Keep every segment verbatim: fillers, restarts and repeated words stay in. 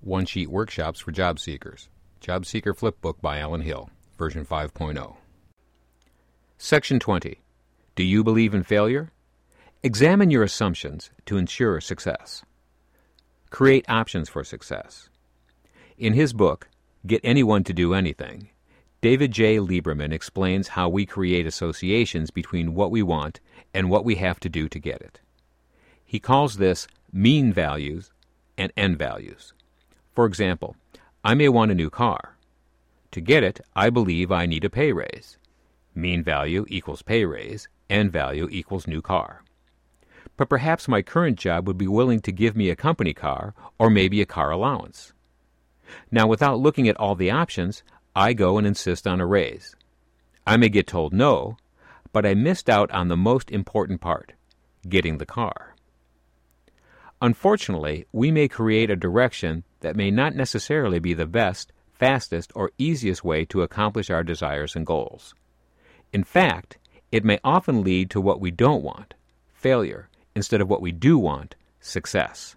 One-Sheet Workshops for Job Seekers. Job Seeker Flipbook by Alan Hill, version five point oh. Section twenty. Do you believe in failure? Examine your assumptions to ensure success. Create options for success. In his book, Get Anyone to Do Anything, David J. Lieberman explains how we create associations between what we want and what we have to do to get it. He calls this mean values and end values. For example, I may want a new car. To get it, I believe I need a pay raise. Mean value equals pay raise, end value equals new car. But perhaps my current job would be willing to give me a company car or maybe a car allowance. Now, without looking at all the options, I go and insist on a raise. I may get told no, but I missed out on the most important part, getting the car. Unfortunately, we may create a direction that may not necessarily be the best, fastest, or easiest way to accomplish our desires and goals. In fact, it may often lead to what we don't want, failure, instead of what we do want, success.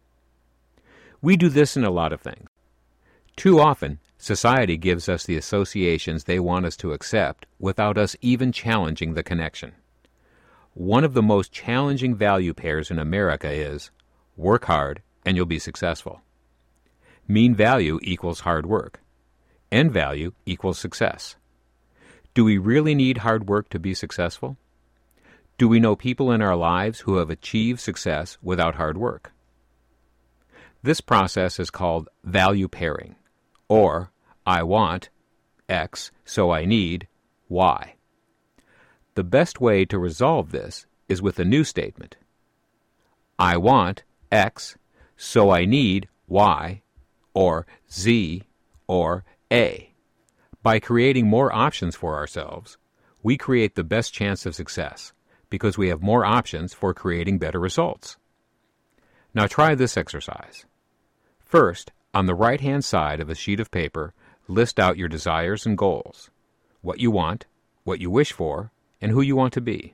We do this in a lot of things. Too often, society gives us the associations they want us to accept without us even challenging the connection. One of the most challenging value pairs in America is work hard and you'll be successful. Mean value equals hard work. End value equals success. Do we really need hard work to be successful? Do we know people in our lives who have achieved success without hard work? This process is called value pairing, or I want X, so I need Y. The best way to resolve this is with a new statement. I want X, so I need Y, or Z, or A. By creating more options for ourselves, we create the best chance of success because we have more options for creating better results. Now try this exercise. First, on the right-hand side of a sheet of paper, list out your desires and goals, what you want, what you wish for, and who you want to be.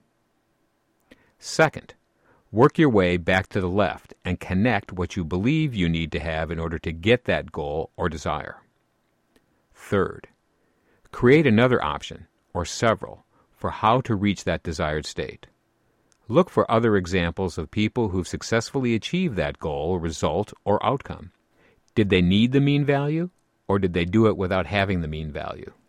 Second, work your way back to the left and connect what you believe you need to have in order to get that goal or desire. Third, create another option, or several, for how to reach that desired state. Look for other examples of people who've successfully achieved that goal, result, or outcome. Did they need the mean value, or did they do it without having the mean value?